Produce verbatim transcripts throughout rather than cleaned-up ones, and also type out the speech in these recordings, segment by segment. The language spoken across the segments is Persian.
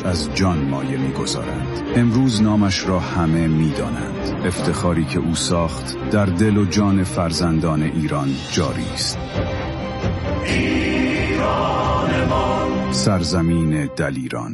از جان مایه می‌گذارند. امروز نامش را همه می‌دانند. افتخاری که او ساخت در دل و جان فرزندان ایران جاری است. ایران ما، سرزمین دلیران.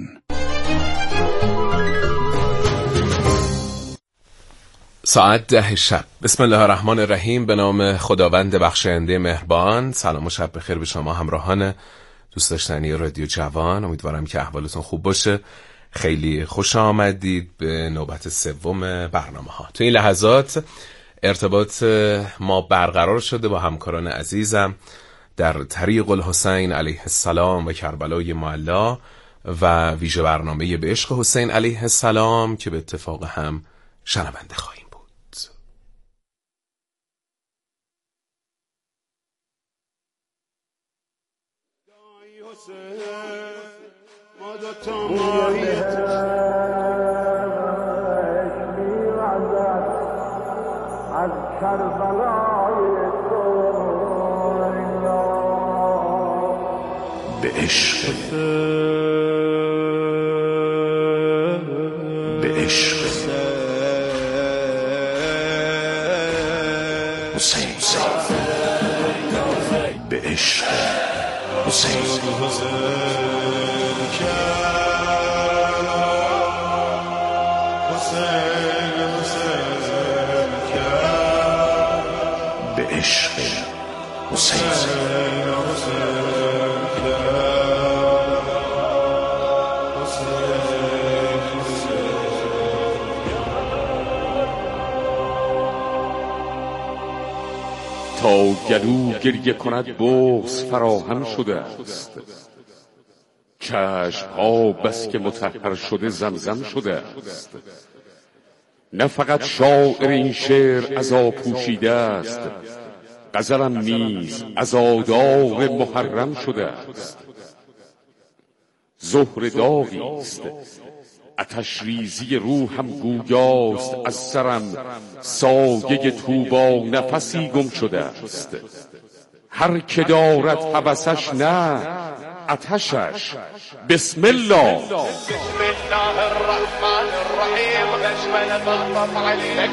ساعت ده شب. بسم الله الرحمن الرحیم. به نام خداوند بخشاینده مهربان. سلام و شب بخیر به شما همراهان دوست داشتنی رادیو جوان. امیدوارم که احوالتون خوب باشه. خیلی خوش آمدید به نوبت سوم برنامه ها. تو این لحظات ارتباط ما برقرار شده با همکاران عزیزم در طریق الحسین علیه السلام و کربلای معلا و ویژه برنامه به عشق حسین علیه السلام که به اتفاق هم شنونده خواهیم. به عشق به عشق حسین به عشق حسین به عشق حسین تا گلو گریه کند بغض فراهم شده است، چشم ها بس که مطهر شده زمزم شده است. نه فقط شاعر این شعر عزا پوشیده است، غزلم نیز عزادار محرم شده است. زهر داغی است، آتش ریزی روحم گویاست، از سرم سایه طوبی نفسی گم شده است. هر که دارد هوسش نه آتشش. بسم الله بسم الله الرحمن الرحیم. بسم الله علیک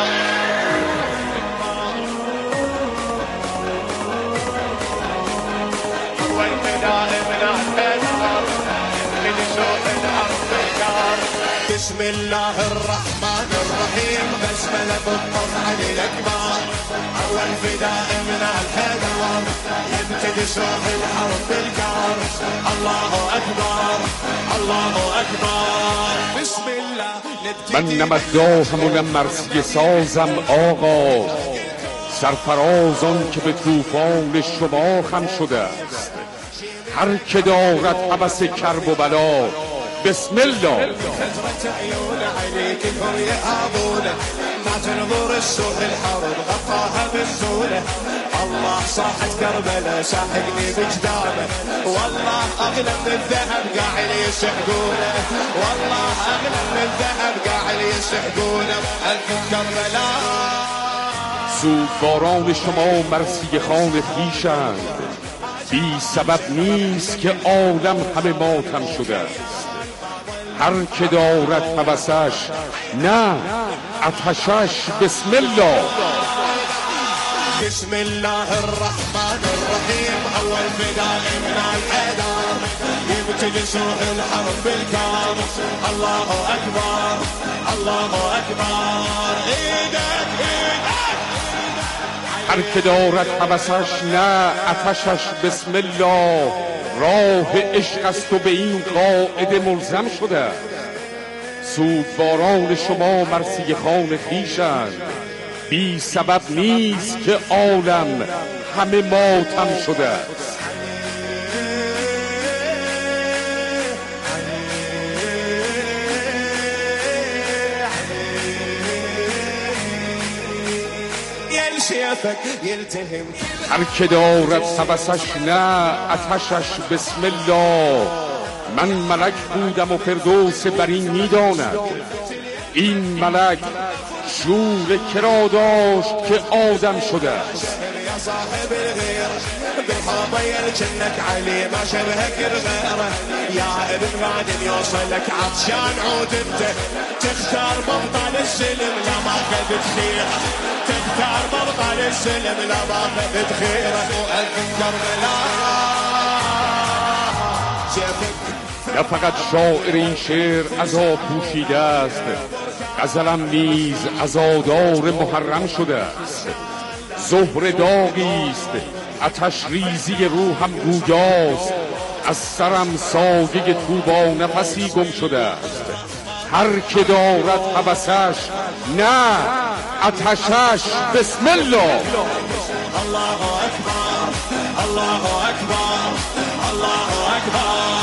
بسم الله الرحمن الرحيم. بسملة بالطبع للأكبر، أول فداء من الحذر، يبتدي سوق الحرب بالقار. الله أكبر الله أكبر. بسم الله. من نه مداحم و نه مرثیه سازم آقا، سرفراز آن که به طوفان شما خم شده است. هر که دارد هوس کرب و بلا، بسم الله. كثرة عيون عليك هم يهابونه، ما تنظر السوء الحرب غطاها بالزونه. الله صاحت كربلاء ساحقني بجدامه، والله اغلى من الذهب قاعد يسحقونه، والله اغلى من الذهب قاعد يسحقونه. الف كربلاء. سوگواران شما مرثیه خوان خویشند، بی سبب نیست که عالم همه ماتم شده است. هر که دارد هوسش نه آتشش. بسم الله. بسم الله الرحمن الرحيم. اول فداء من الحيدر، يبتدي سوق الحرب بالكار. الله اكبر الله اكبر. ايدك ايدك. هر که دارد هوسش نه آتشش. بسم الله. راه عشق است و به این قاعده ملزم شده. سوگواران شما مرثیه خوان خویشند، بی سبب نیست که عالم همه ماتم شده است. هر که دارد هوسش نه آتشش. بسم الله. من ملک بودم و فردوس بر این میداند، این ملک شور کرا داشت که آدم شده است. بالحوضة يلجنك علي ما شبهك غيره يا ابن غادم يوصلك عطشان عود انت تختار مبطل السلم لا ما خذت خيره تختار مبطل السلم لا ما خذت خيره مؤذن كربلاء نه فقط شاعر این شعر عزا پوشیده است، غزلم نیز عزادار محرم شده است. زهر داغی است آتش ریزی روحم گویاست، از سرم سایه طوبا نفسی گم شده است. هر که دارد هوسش نه آتشش بسم الله. الله اکبر الله اکبر الله اکبر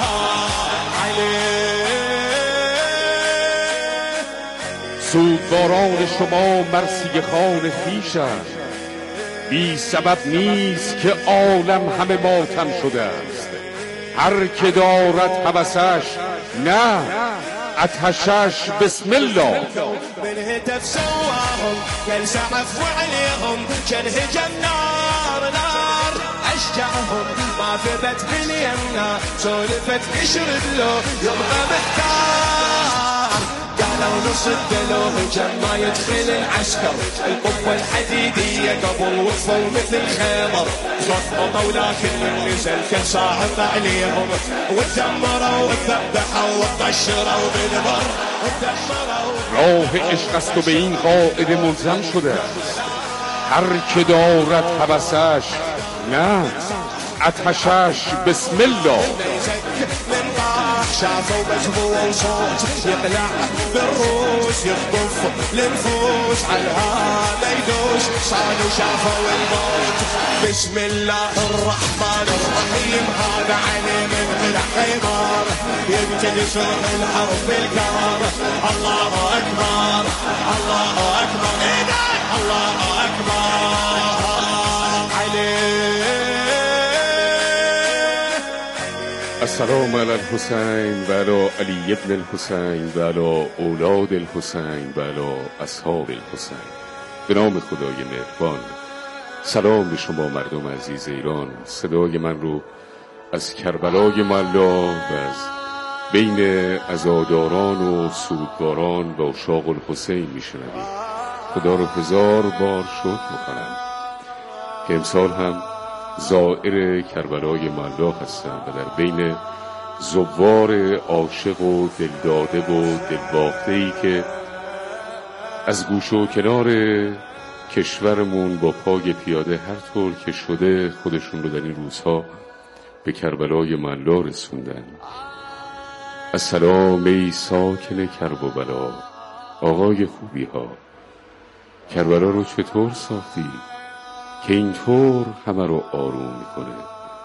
سوگواران شما مرثیه خوان خویش است، بی سبب نیست که عالم همه ماتم شده است. هر که دارد هوسش نه آتشش بسم الله. بالهتف سواهم يلسع عفو عليهم كالهجم نار نار أشجعهم ما ثبت باليمنى سولفت يشرد له يبقى محتار قالوا نص الدلوه هجم ما يدخل العسكر القبة الحديدية قبل وقفوا مثل خيمر زخبطوا ولكن من نزل كل صاحب عليهم ودمروا وذبحوا وطشروا بالبر ودمروا. راه عشق است و به این قاعده ملزم شده است، هر که دارد هوسش نه آتشش بسم الله. شافوا مجموع وصوت يقلع بالروس يخطف النفوس على هذا يدوس صاروا شافوا الموت. بسم الله الرحمن الرحيم هذا علي من الحمار يبتدي شرح الحرب بالكار. الله اكبر الله اكبر الله اكبر علي. السلام علی الحسین و علی علی ابن الحسین و علی اولاد الحسین و علی اصحاب الحسین. به نام خدای مهربان سلام به شما مردم عزیز ایران. صدای من رو از کربلای معلا و از بین عزاداران و سوگواران و عشاق الحسین میشنوید. خدا رو هزار بار شکر میکنم که امسال هم زائر کربلای معلا هستم و در بین زوار عاشق و دلداده و دلباخته ای که از گوش و کنار کشورمون با پای پیاده هر طور که شده خودشون رو در این روزها به کربلای معلا رسوندن. السلام ای ساکن کرب و بلا، آقای خوبی ها، کربلا رو چطور ساختی که اینطور همه رو آروم میکنه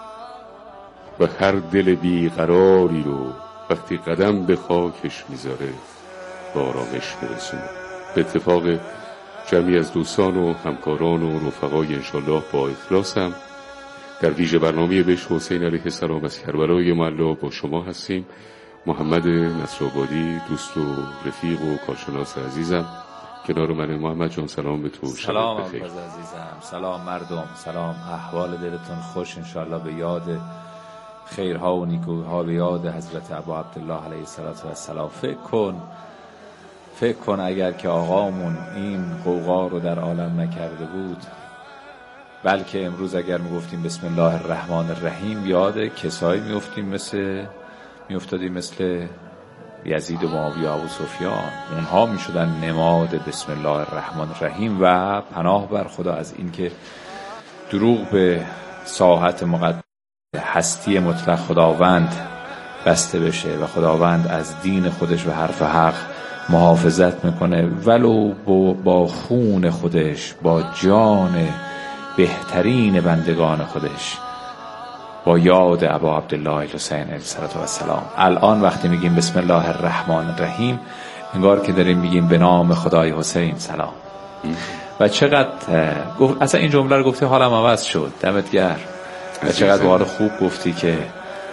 و هر دل بیقراری رو وقتی قدم به خاکش میذاره با آرامش میرسونه. به اتفاق جمعی از دوستان و همکاران و رفقای انشالله با اخلاصم در ویژه برنامه بهشت حسین علیه السلام از کربلای معلا با شما هستیم. محمد نصرآبادی دوست و رفیق و کارشناس عزیزم کنار من. محمد جان سلام به تو. سلام عزیزم، سلام مردم، سلام، احوال دلتون خوش انشالله. به یاد خیرها و نیکوها، به یاد حضرت ابا عبدالله علیه السلام. فکر کن فکر کن اگر که آقامون این غوغا رو در عالم نکرده بود، بلکه امروز اگر میگفتیم بسم الله الرحمن الرحیم یاد کسایی میافتیم مثل میافتادیم مثل یزید و معاویه و ابو سفیان. اونها میشدن نماد بسم الله الرحمن الرحیم و پناه بر خدا از اینکه دروغ به ساحت مقدس هستی مطلق خداوند بسته بشه و خداوند از دین خودش و حرف حق محافظت میکنه، ولو با خون خودش، با جان بهترین بندگان خودش، با یاد ابا عبدالله الحسین علیه السلام. الان وقتی میگیم بسم الله الرحمن الرحیم انگار که داریم میگیم به نام خدای حسین سلام. و چقدر گفت اصلا این جمله رو گفتی حالم عوض شد، دمت گرم. و چقدر بار خوب گفتی که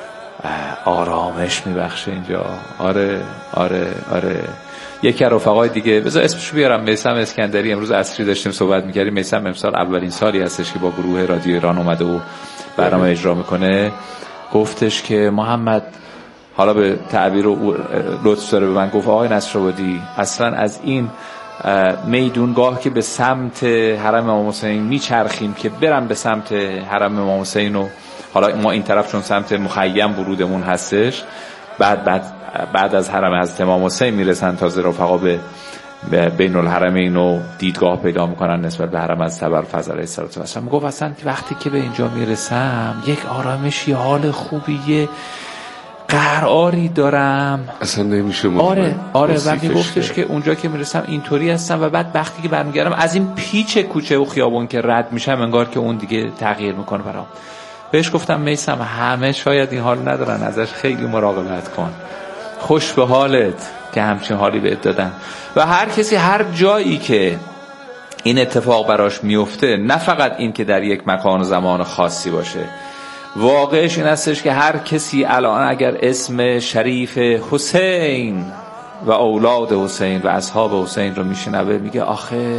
آرامش میبخشه اینجا. آره آره آره. یکی از رفقای دیگه بذار اسمشو بیارم، میثم اسکندری، امروز عصری داشتیم صحبت میکردیم. میثم امسال اولین سالی هستش که با گروه رادیو ایران اومده و برنامه اجرا میکنه. گفتش که محمد، حالا به تعبیر و لطف داره به من، گفت آقای نصرآبادی اصلا از این میدونگاه که به سمت حرم امام حسین میچرخیم که برم به سمت حرم امام حسین و حالا ما این طرف چون سمت مخیم ورودمون هستش، بعد بعد بعد از حرم حضرت امام حسین میرسن تازه رفقا به بین الحرمین و دیدگاه پیدا میکنن نسبت به حرم از ابوالفضل علیه السلام. میگفت اصلا وقتی که به اینجا میرسم یک آرامشی، حال خوبیه، قراری دارم، اصلا نمیشه. آره آره. وقتی گفتش که اونجا که میرسم اینطوری هستم و بعد وقتی که برمیگردم از این پیچ کوچه و خیابون که رد میشم انگار که اون دیگه تغییر میکنه برام. بهش گفتم میثم همه شاید این حال ندارن، ازش خیلی مراقبت کن، خوش به حالت که همچین حالی بهت دادن. و هر کسی هر جایی که این اتفاق براش میفته، نه فقط این که در یک مکان و زمان خاصی باشه، واقعش این هستش که هر کسی الان اگر اسم شریف حسین و اولاد حسین و اصحاب حسین رو میشنوه میگه آخه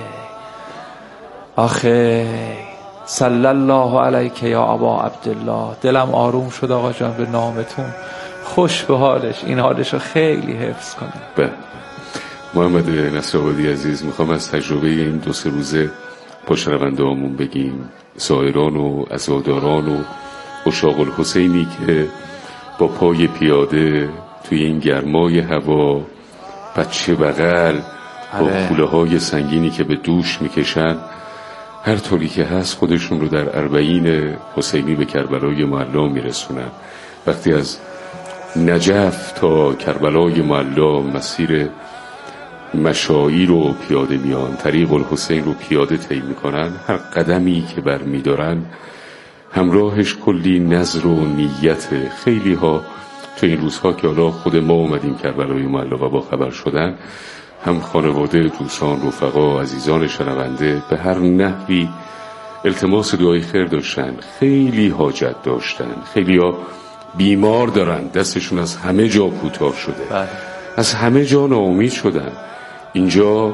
آخه صلی الله علیک یا ابا عبدالله، دلم آروم شد آقا جان به نامتون، خوش به حالش. این حالش رو خیلی حفظ کنه. به محمد نصرآبادی عزیز، میخوام از تجربه این دو سه روزه با شنونده‌هامون بگیم، زائران و عزاداران و عشاق الحسینی که با پای پیاده توی این گرمای هوا، بچه بغل با کوله های سنگینی که به دوش میکشن، هر طوری که هست خودشون رو در اربعین حسینی به کربلای معلا میرسونن. وقتی از نجف تا کربلای معلا مسیر مشایی رو پیاده میان، طریق الحسین رو پیاده طی میکنن، هر قدمی که بر میدارن همراهش کلی نظر و نیت. خیلی ها تو این روزها که حالا خود ما اومدیم کربلای معلا و با خبر شدن، هم خانواده، دوستان، رفقا، عزیزان شنونده به هر نحوی التماس دعای خیر داشتن، خیلی حاجت داشتن، خیلی ها بیمار دارن، دستشون از همه جا کوتاه شده، بله. از همه جا ناامید شدن. اینجا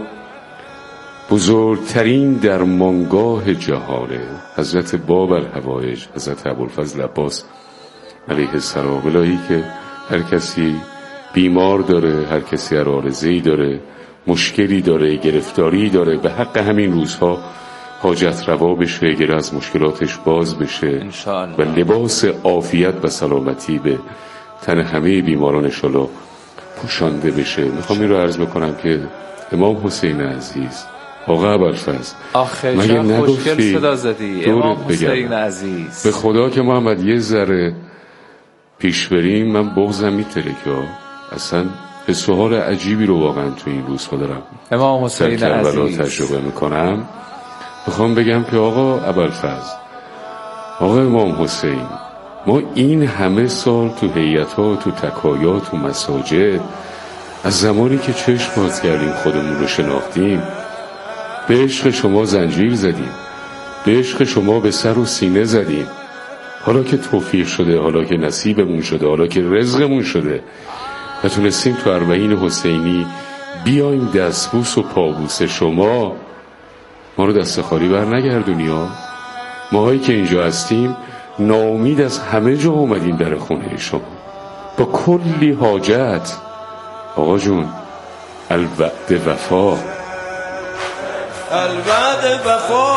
بزرگترین درمانگاه جهانه، حضرت باب الحوائج، حضرت ابوالفضل عباس علیه السلام، الهی که هر کسی بیمار داره، هر کسی هر عارضه‌ای داره، مشکلی داره، گرفتاری داره، به حق همین روزها حاجت روا بشه، گره از مشکلاتش باز بشه و لباس عافیت و سلامتی به تن همه بیماران انشالله پوشانده بشه. میخوام این رو عرض بکنم که امام حسین عزیز، آقا ابوالفضل، آخه چه خوشگل صدا زدی امام حسین عزیز. به خدا که محمد یه ذره پیش بریم من بغضم میتره که اصلا حس و حال عجیبی رو واقعا تو این روزها دارم امام حسین عزیز تجربه میکنم. میخوام بگم که آقا ابوالفضل، آقا امام حسین، ما این همه سال تو هیئت‌ها، تو تکایا، تو مساجد، از زمانی که چشم باز کردیم خودمون رو شناختیم، به عشق شما زنجیر زدیم، به عشق شما به سر و سینه زدیم. حالا که توفیق شده، حالا که نصیبمون شده، حالا که رزقمون شده و تونستیم تو اربعین حسینی بیایم دستبوس و پابوس شما، ما رو دست خالی بر نگردونی ها. ماهایی که اینجا هستیم ناامید از همه جا اومدیم در خونه شما با کلی حاجت. آقا جون، الوعد وفا، الوعد وفا،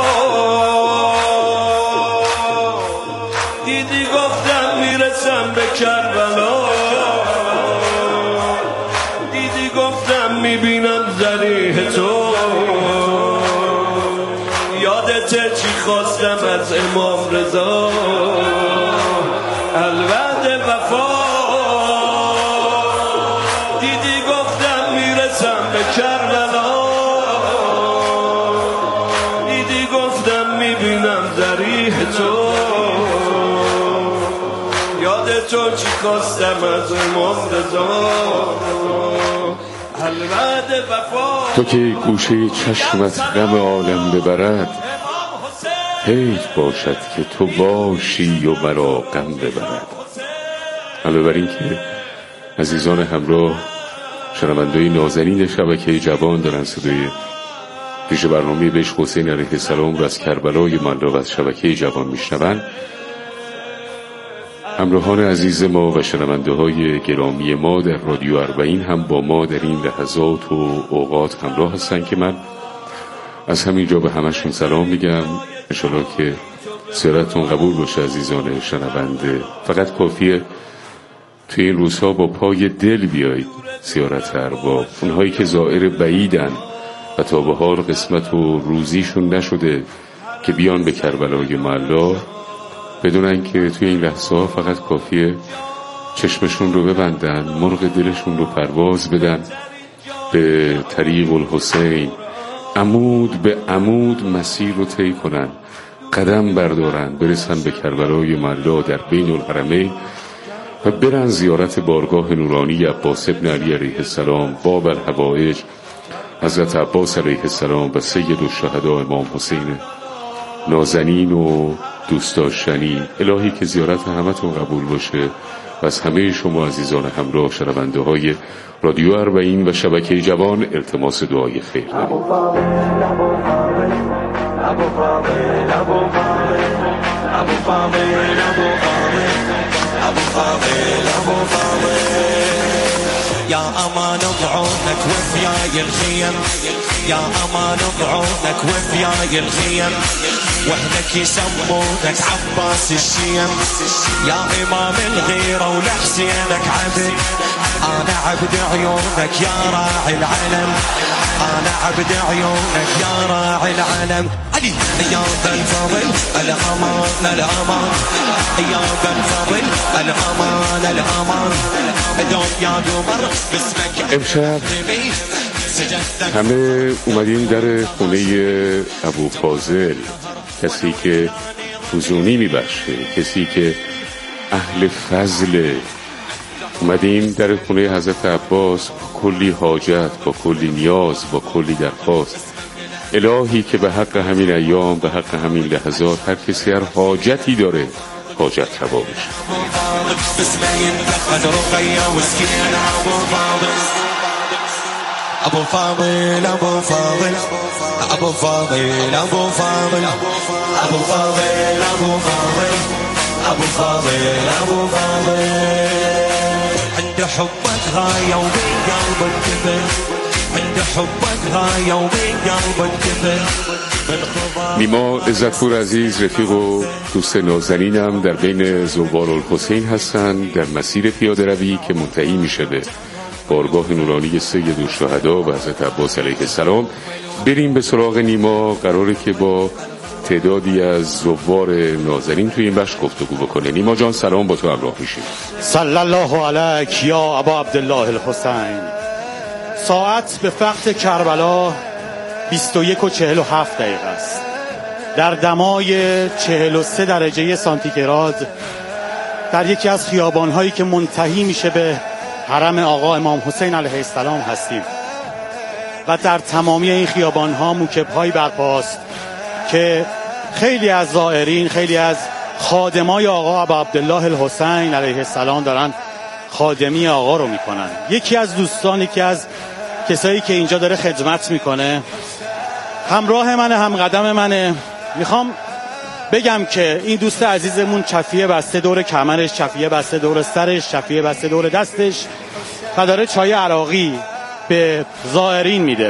دیدی گفتم میرسم به کربلا، دیدی گفتم میبینم ذریح تو، یادته چی خواستم از امام رضا، الوعد وفا، دیدی گفتم میرسم به کربلا، دیدی گفتم میبینم ذریح تو، یاد تو چی خواستم از امام رضا، الوعد وفا. تو که گوشه چشمت غم عالم ببرد، حیف باشد که تو باشی و مرا غم ببرد. علاوه بر این که عزیزان همراه شنونده‌های نازنین شبکه جوان دارن صدای ویژه برنامه بهش حسین علیه السلام رو از کربلای معلا و از شبکه جوان میشنون، همراهان عزیز ما و شنونده های گرامی ما در رادیو اربعین هم با ما در این لحظات و اوقات همراه هستن که من از همینجا به همشون سلام میگم. انشالله که زیارتتون قبول باشه عزیزان شنونده. فقط کافیه توی این روزها با پای دل بیایید زیارت ارباب. اونهایی که زائر بعیدن و تا به حال قسمت و روزیشون نشده که بیان به کربلای معلا، بدونن که توی این لحظه ها فقط کافیه چشمشون رو ببندن، مرغ دلشون رو پرواز بدن به طریق الحسین، عمود به عمود مسیر رو طی کنن، قدم بردارن، برسن به کربلای معلا در بین الحرمین و برن زیارت بارگاه نورانی عباس ابن علی علیه السلام، باب الحوائج حضرت عباس علیه السلام و سید الشهدا امام حسین نازنین و دوست داشتنی. الهی که زیارت همتون قبول باشه و از همه شما عزیزان همراه شنونده های رادیو اربعین و شبکه جوان التماس دعای خیر يا أمان بعونك وفياي الخيم، يا أمان بعونك وفياي الخيم، وحدك يسمونك عباس الشيم، يا إمام الغيرة ولحسينك عبد، أنا عبد عيونك يا راعي العلم، أنا عبد عيونك يا راعي العلم. علي يا ذا الفضل الأمان الأمان، يا ذا الفضل الأمان الأمان، دوم يا دومر باسمك. امشب همه اومدیم در خونه ابو فاضل، کسی که فزونی میبخشه، کسی که اهل فضل. اومدیم در خونه حضرت عباس با کلی حاجت، با کلی نیاز، با کلی درخواست. الهی که به حق همین ایام، به حق همین لحظات، هر کسی هر حاجتی داره حاجت روا بشه. ابو فاضل ابو فاضل ابو فاضل ابو فاضل ابو فاضل ابو فاضل ابو فاضل ابو فاضل، عند حبك غاية ومن قلبك كبر، عند حبك غاية ومن قلبك كبر. نیما عزتپور عزیز، رفیق و دوست نازنینم، در بین زوار الحسین هستن در مسیر پیاده روی که منتهی میشه به بارگاه نورانی سید الشهدا و حضرت عباس علیه السلام. بریم به سراغ نیما. قراره که با تعدادی از زوار نازنین توی این بخش گفتگو بکنه. نیما جان سلام، با تو همراه میشیم. صلی الله علیک یا ابا عبدالله الحسین. ساعت به وقت کربلا بیست و یک و چهل و هفت دقیقه است. در دمای چهل و سه درجه سانتیگراد در یکی از خیابان‌هایی که منتهی میشه به حرم آقا امام حسین علیه السلام هستیم و در تمامی این خیابان‌ها موکب‌هایی برپاست که خیلی از زائرین، خیلی از خادمای آقا ابا عبدالله الحسین علیه السلام دارن خادمی آقا رو میکنن. یکی از دوستانی که از کسایی که اینجا داره خدمت میکنه همراه منه، هم قدم منه. میخوام بگم که این دوست عزیزمون چفیه بسته دور کمرش، چفیه بسته دور سرش، چفیه بسته دور دستش و داره چای عراقی به زائرین میده.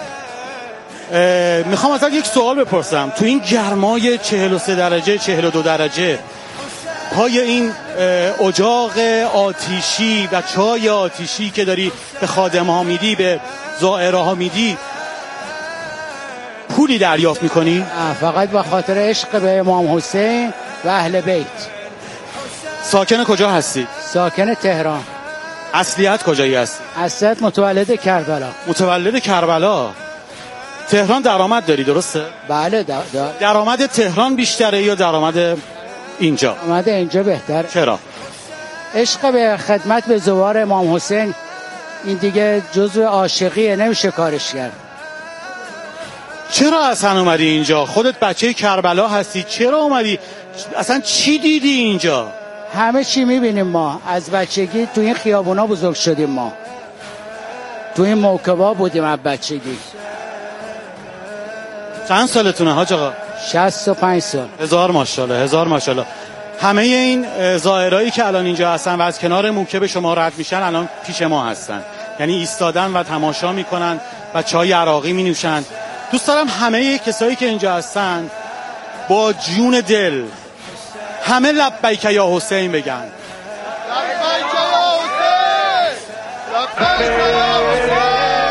میخوام ازت یک سوال بپرسم. تو این گرمای چهل و سه درجه، چهل و دو درجه، پای این اجاق آتیشی و چای آتیشی که داری به خادم ها میدی، به زائره ها میدی، پولی دریافت میکنی؟ فقط به خاطر عشق به امام حسین و اهل بیت. ساکن کجا هستی؟ ساکن تهران. اصلیت کجایی هستی؟ اصلیت متولد کربلا. متولد کربلا. تهران درآمد داری درسته؟ بله. دا دا. درآمد تهران بیشتره یا درآمد اینجا؟ درآمد اینجا بهتر. چرا؟ عشق به خدمت به زوار امام حسین این دیگه جزو عاشقیه، نمیشه کارش کرد. چرا اصلا اومدی اینجا؟ خودت بچه کربلا هستی، چرا اومدی؟ اصلا چی دیدی اینجا؟ همه چی میبینیم ما. از بچگی تو این خیابونا بزرگ شدیم ما. تو این موکبا بودیم از بچگی. چند سالتونه حاج آقا؟ شصت و پنج سال. هزار ماشاءالله، هزار ماشاءالله. همه این زائرایی که الان اینجا هستن و از کنار موکب شما رد میشن الان پیش ما هستن، یعنی ایستادن و تماشا میکنن و چای عراقی می نوشن. دوست دارم همه کسایی که اینجا هستن با جون دل همه لبیک یا حسین بگن. لبیک یا حسین، لبیک یا حسین.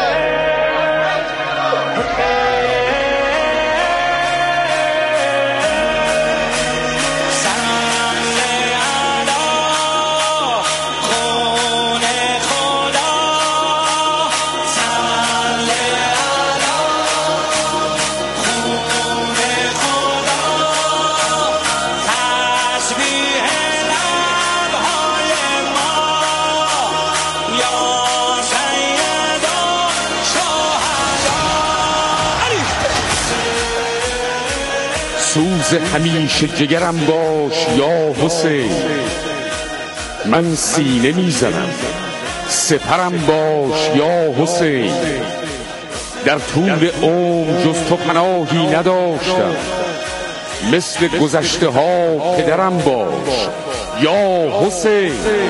سوز همیشه جگرم باش یا حسین، من سینه میزنم سپرم باش یا حسین. در طول عمر جز تو پناهی نداشتم، مثل گذشته ها پدرم باش یا حسین.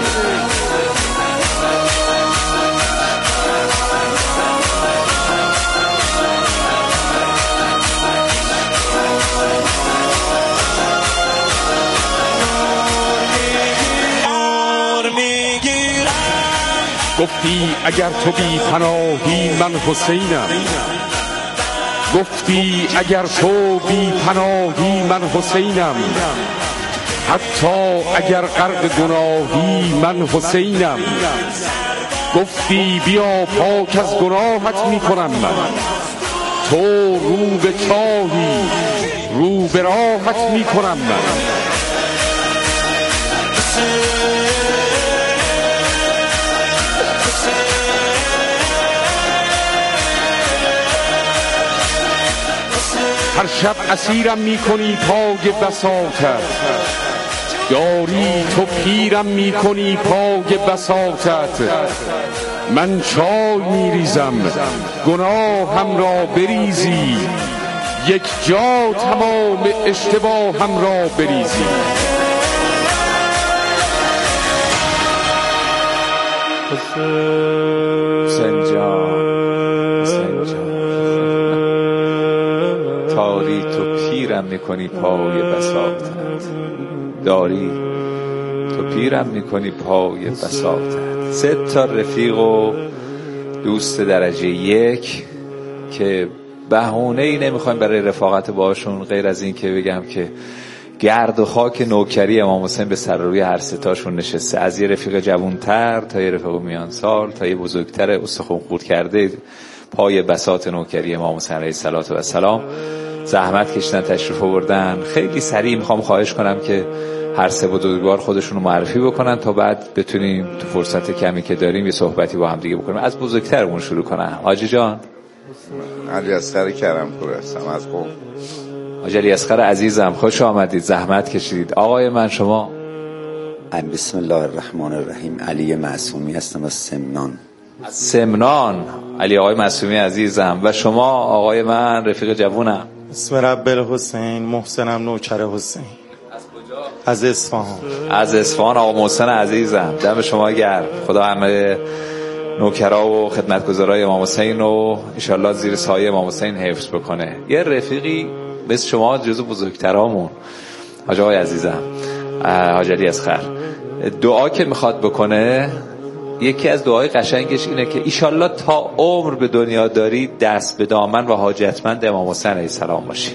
گفتی اگر تو بی پناهی من حسینم، گفتی اگر تو بی پناهی من حسینم، حتی اگر غرق گناهی من حسینم. گفتی بیا پاک از گناهت می کنم من، تو رو به چاهی رو به راهت می کنم من. هر شب اسیرم میکنی پای بساطت، داری تو پیرم میکنی پای بساطت. من چای میریزم گناهم را بریزی، یک جا تمام اشتباهم را بریزی. حسین جان، حسین جان، داری تو پیرم میکنی پای بساطت، داری تو پیرم میکنی پای بساطت. سه تا رفیق و دوست درجه یک که بهونه ای نمیخوایم برای رفاقت باشون غیر از این که بگم که گرد و خاک نوکری امام حسین به سر روی هر ستاشون نشسته، از یه رفیق جوانتر تا یه رفیق میان سال تا یه بزرگتر استخوان خورد کرده پای بساط نوکری امام حسین علیه السلام زحمت کشیدن، تشریف آوردن. خیلی سریع میخوام خواهش کنم که هر سه بزرگوار خودشون رو معرفی بکنن تا بعد بتونیم تو فرصت کمی که داریم یه صحبتی با هم دیگه بکنیم. از بزرگترمون شروع کنم. حاجی جان، علی اصغر کرم‌پور هستم از قم. حاجی علی اصغر عزیزم خوش آمدید، زحمت کشیدید. آقای من شما؟ بسم الله الرحمن الرحیم، علی معصومی هستم از سمنان. از سمنان. علی آقای معصومی عزیزم. و شما آقای من رفیق جوونم؟ اسم رب الحسین، محسنم نوکر حسین. از کجا؟ از اصفهان. از اصفهان. آقا محسن عزیزم دم شما گرم. خدا همه نوکرا و خدمتگزارای امام حسین رو انشالله زیر سایه امام حسین حفظ بکنه. یه رفیقی مثل شما جزو بزرگترامون حاج آقای عزیزم حاج علی اصغر دعا که میخواد بکنه، یکی از دعای قشنگش اینه که ایشالله تا عمر به دنیا داری دست به دامن و حاجتمند امام حسین علیه السلام باشی.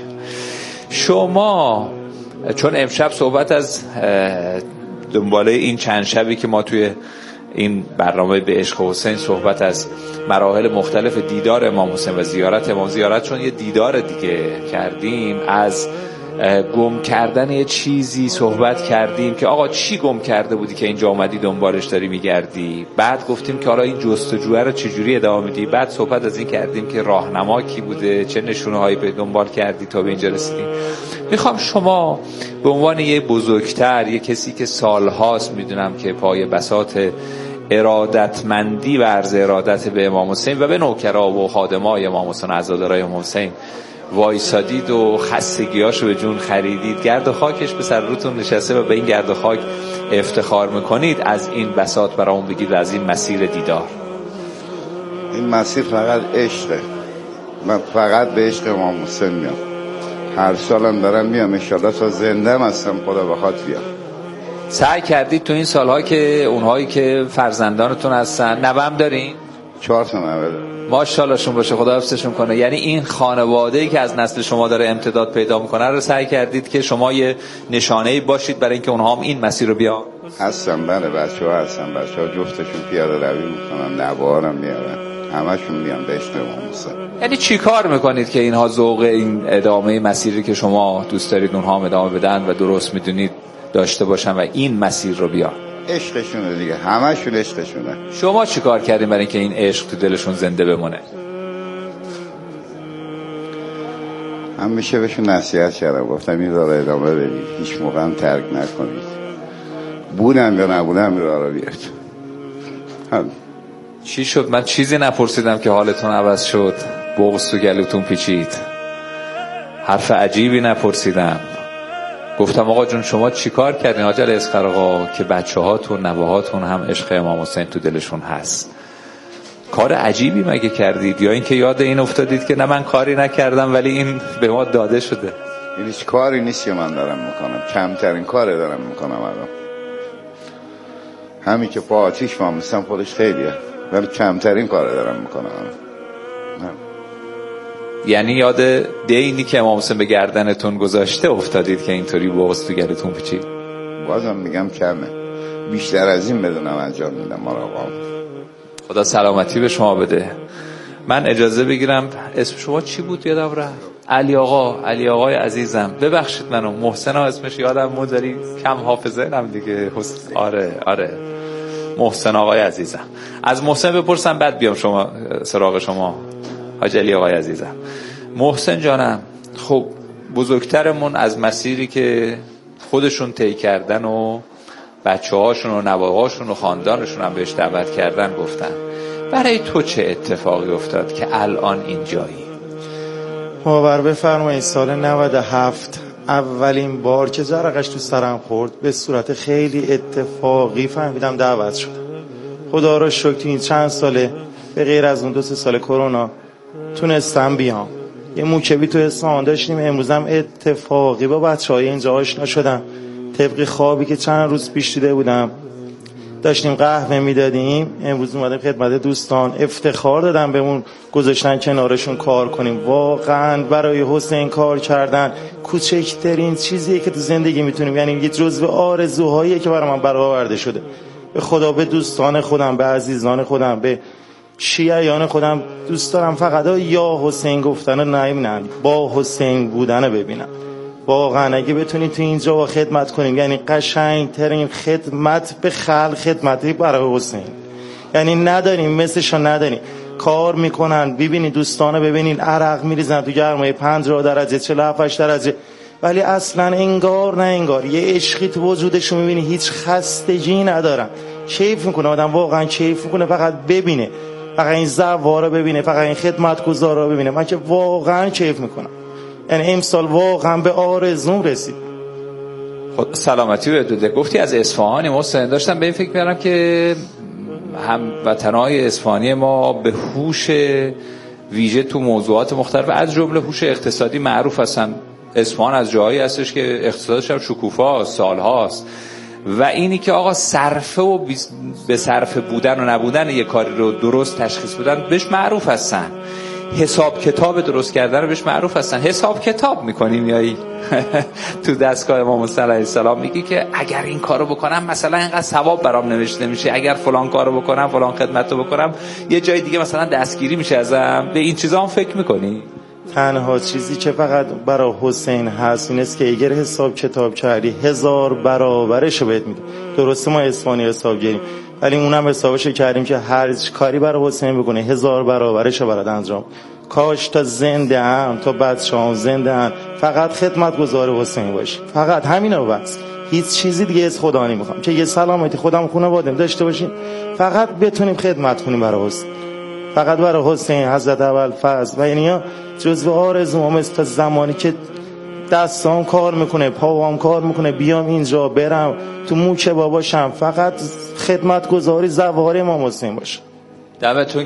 شما چون امشب صحبت از دنباله این چند شبی که ما توی این برنامه به عشق حسین صحبت از مراحل مختلف دیدار امام حسین و زیارت امام، زیارت چون یه دیدار دیگه کردیم، از گم کردن یه چیزی صحبت کردیم که آقا چی گم کرده بودی که اینجا اومدی دنبالش داری میگردی. بعد گفتیم که حالا این جستجوه رو چجوری ادامه میدی. بعد صحبت از این کردیم که راهنما کی بوده، چه نشونه هایی به دنبال کردی تا به اینجا رسیدیم. میخوام شما به عنوان یه بزرگتر، یه کسی که سالهاست میدونم که پای بساط ارادتمندی و عرض ارادت به امام حسین و به نوکرا و خادمای امام حسین عزادارای امام حسین وایسادید و خستگیاشو به جون خریدید، گرد و خاکش به سر روتون نشسته و به این گرد و خاک افتخار میکنید، از این بساط برامون بگید و از این مسیر دیدار. این مسیر فقط عشقه، من فقط به عشق امام حسین میام، هر سالم دارم میام، انشالله تا زنده هستم خدا بخواد بیام. سعی کردید تو این سالها که اونهایی که فرزندانتون هستن، نوام دارین؟ چهار تا نوه دارم. ماشاءالله شون باشه، خدا حفظشون کنه. یعنی این خانواده‌ای که از نسل شما داره امتداد پیدا میکنه رو سعی کردید که شما یه نشانه‌ای باشید برای اینکه اونها هم این مسیر رو بیان؟ هستم، بله، بچه‌ها هستن، بچه‌ها جفتشون پیاده روی میکنن، نوارم میارن، همشون میان به عشق امام حسین. یعنی چی کار میکنید که اینها ذوق این ادامه مسیری که شما دوست دارید اونها هم ادامه بدن و درست میدونید داشته باشن و این مسیر رو بیان؟ عشقشونه دیگه، همشون عشقشونه. شما چی کار کردین برای اینکه این عشق تو دلشون زنده بمونه؟ همیشه بهشون نصیحت کردم، گفتم این راه رو ادامه بدید، هیچ موقع هم ترک نکنید، بودم یا نبودم این راه رو بیارید. هم. چی شد؟ من چیزی نپرسیدم که حالتون عوض شد، بغض تو گلوتون پیچید، حرف عجیبی نپرسیدم. گفتم آقا جون شما چی کار کردین حاج اصغر آقا که بچه هاتون نوهاتون هم عشق امام حسین تو دلشون هست؟ کار عجیبی مگه کردید یا اینکه یاد این افتادید که نه من کاری نکردم ولی این به ما داده شده؟ این هیچ کاری نیست که من دارم میکنم، کمترین کاری دارم میکنم الان. همین که با آتیش وامیستم خودش خیلیه، ولی کمترین کار دارم میکنم الان. یعنی یاد دینی که امام حسین به گردنتون گذاشته افتادید که اینطوری بغض تو گلوتون پیچید؟ بازم میگم کمه، بیشتر از این بدونم انجام میدم مراقبم. خدا سلامتی به شما بده. من اجازه بگیرم، اسم شما چی بود یادم رفت؟ علی آقا، علی آقای عزیزم، ببخشید منو محسن ها اسمش یادم بود ولی کم حافظه نم دیگه. حسن. آره آره محسن آقای عزیزم. از محسن بپرسم بعد بیام شما سراغ شما حاج علی آقای عزیزم. محسن جانم، خب بزرگترمون از مسیری که خودشون طی کردن و بچه هاشون و نواهاشون و خاندانشون هم بهش دعوت کردن گفتن، برای تو چه اتفاقی افتاد که الان اینجایی؟ باور بفرمایید سال نود و هفت اولین بار که زرقش تو سرم خورد به صورت خیلی اتفاقی فهمیدم دعوت شدم. خدا را شکر این چند ساله به غیر از اون دو سه سال کرونا تونستم بیام. یه موکبی تو اصفهان داشتیم، امروزم اتفاقی با بچه‌های اینجا آشنا شدم. طبق خوابی که چند روز پیش دیده بودم داشتیم قهوه میدادیم، امروز اومدیم خدمت دوستان، افتخار دادم بهمون گذاشتن کنارشون کار کنیم. واقعا برای حسین کار کردن کوچکترین چیزیه که تو زندگی میتونیم، یعنی یه جزو آرزوهاییه که برای من برآورده شده. به خدا، به دوستان خودم، به عزیزان خودم، به شیعیان خودم دوست دارم فقط یا حسین گفتن رو نبینن، با حسین بودن رو ببینن. واقعا اگه بتونید تو اینجا با خدمت کنیم، یعنی قشنگ ترین خدمت به خلق خدمتی برای حسین، یعنی نداریم مثلشو نداریم. کار میکنن، ببینید دوستانو ببینید عرق میریزن تو گرمای پنجاه درجه چهل و هفت درجه، ولی اصلا انگار نه انگار یه عشقی تو وجودشون میبینی، هیچ خستگی ندارن. کیف میکنه آدم، واقعا کیف میکنه فقط ببینه، فقط این زوارا ببینه، فقط این خدمتگزارا ببینه. من که واقعا کیف میکنم، یعنی امسال واقعا به آرزوم رسید. خود سلامتی رو داده. گفتی از اصفهانی، محسن داشتم به این فکر می‌کردم که هموطنای اصفهانی ما به هوش ویژه تو موضوعات مختلف از جمله هوش اقتصادی معروف هستن. اصفهان از جایی هستش که اقتصادش هم شکوفا سالهاست و اینی که آقا صرفه و به صرفه بودن و نبودن یه کاری رو درست تشخیص بدن بهش معروف هستن. حساب کتاب درست کردن رو بهش معروف هستن. حساب کتاب میکنیم یایی تو دستگاه امام حسین علیه السلام میگی که اگر این کارو بکنم مثلا اینقدر ثواب برام نوشته میشه، اگر فلان کارو بکنم فلان خدمتو بکنم یه جای دیگه مثلا دستگیری میشه ازم. به این چیزا هم فکر میکنی؟ تنها چیزی که فقط برای حسین هست این است که اگر حساب کتاب کردی هزار برابرش بهت میده. درسته ما اصفهانی حساب گیریم ولی اونم حسابش کردیم که هر کاری برای حسین بکنه هزار برابرش برات انجام. کاش تا زنده هم، تا بچه‌هام زنده هم، فقط خدمتگزار حسین باشیم، فقط همینا بس. هیچ چیزی دیگه از خدا نمیخوام که یه سلامتی خودم خانواده داشته باشیم، فقط بتونیم خدمت کنیم برای حسین، فقط برای حسین حضرت اول فضل و یعنی جزو آرزوام است تا زمانی که دستام کار میکنه، پاوام کار میکنه، بیام اینجا برم تو موکه باباشم، فقط خدمتگزاری زوار امام حسین باشه. دمتون